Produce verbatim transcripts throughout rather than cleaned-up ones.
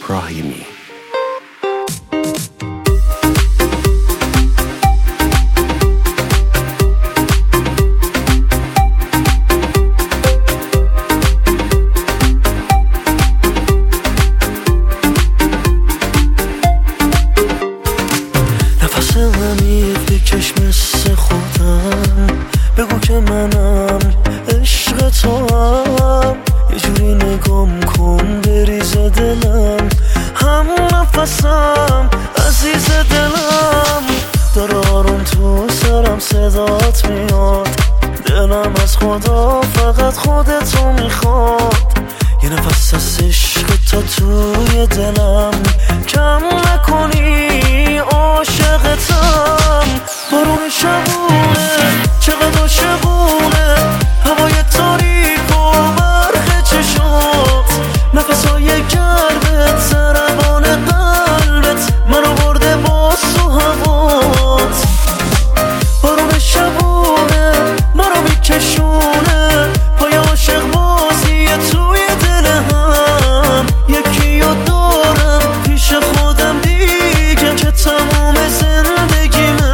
ابراهیمی. نفس عمیق بکش مثل خودم، بگو که منم عشق تو هم، یه جوری نگام کن بریز دلم، هم نفسم عزیز دلم، داره آروم تو سرم صدات میاد، دلم از خدا فقط خودتو میخواد، یه نفس از عشق تا توی دلم، کم نکنی عاشقتم. بارون شبونه چقدر عاشقونه، هوای تاریک و برق چشات، نفسای گرمت ضربان قلبت منو برده با سو هوات. بارون شبونه منو میکشونه، پای عاشق بازیه توی دل هم، یکی رو دارم پیش خودم دیگه که تموم زندگیمه.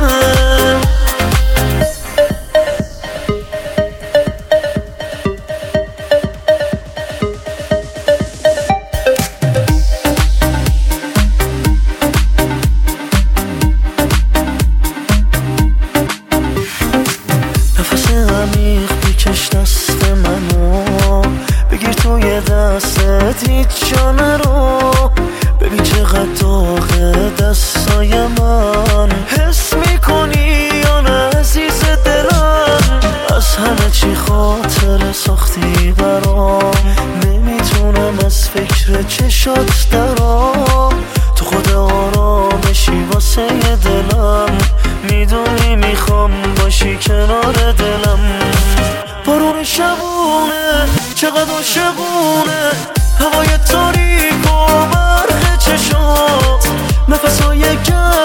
نفس عمیق بکش دست منو، بگیر توی دستت هیچ جا نرو، ببین چقدر داغه دستای من، حس میکنی یا نه عزیز دلم، از همه چی خاطر ساختی برام، نمیتونم از فکر چشات درام، تو خود آرامشی واسه دلم، میدونی میخوام باشی کنار دلم. بارون شبونه چقدر عاشقونه، هوای تاریک و برق چشات، نفسای گرم